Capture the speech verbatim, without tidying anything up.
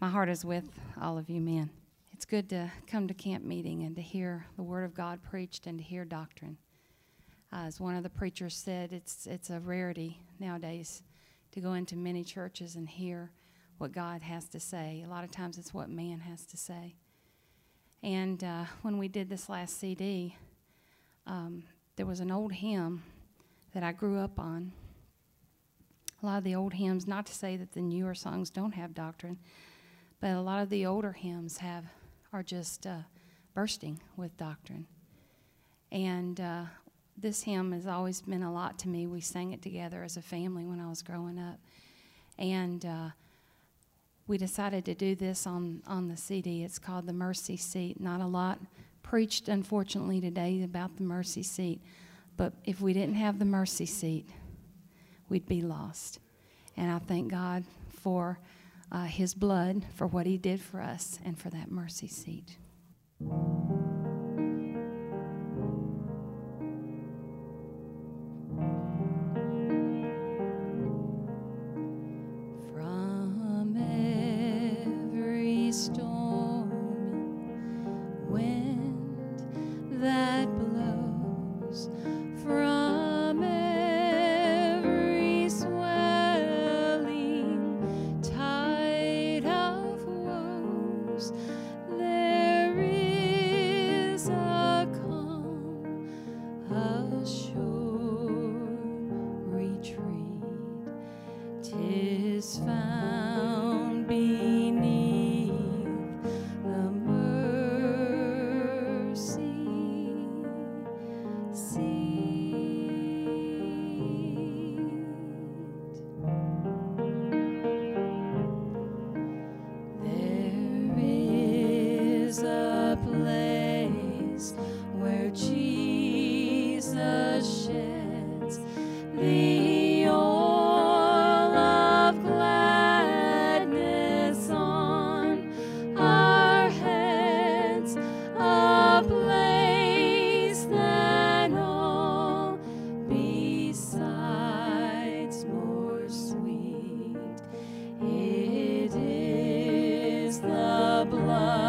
My heart is with all of you men. It's good to come to camp meeting and to hear the Word of God preached and to hear doctrine. Uh, as one of the preachers said, it's it's a rarity nowadays to go into many churches and hear what God has to say. A lot of times it's what man has to say. And uh, when we did this last C D, um, there was an old hymn that I grew up on. A lot of the old hymns, not to say that the newer songs don't have doctrine, but a lot of the older hymns have are just uh, bursting with doctrine. And uh, this hymn has always been a lot to me. We sang it together as a family when I was growing up. And uh, we decided to do this on, on the C D. It's called The Mercy Seat. Not a lot preached, unfortunately, today about the mercy seat. But if we didn't have the mercy seat, we'd be lost. And I thank God for uh, his blood, for what he did for us, and for that mercy seat. From every stormy wind that blows, from every swelling tide of woes, there is a calm, a sure retreat. 'Tis found beneath the mercy seat. There is a place where Jesus sheds the oil of gladness on our heads, a place than all besides more sweet. It is the blood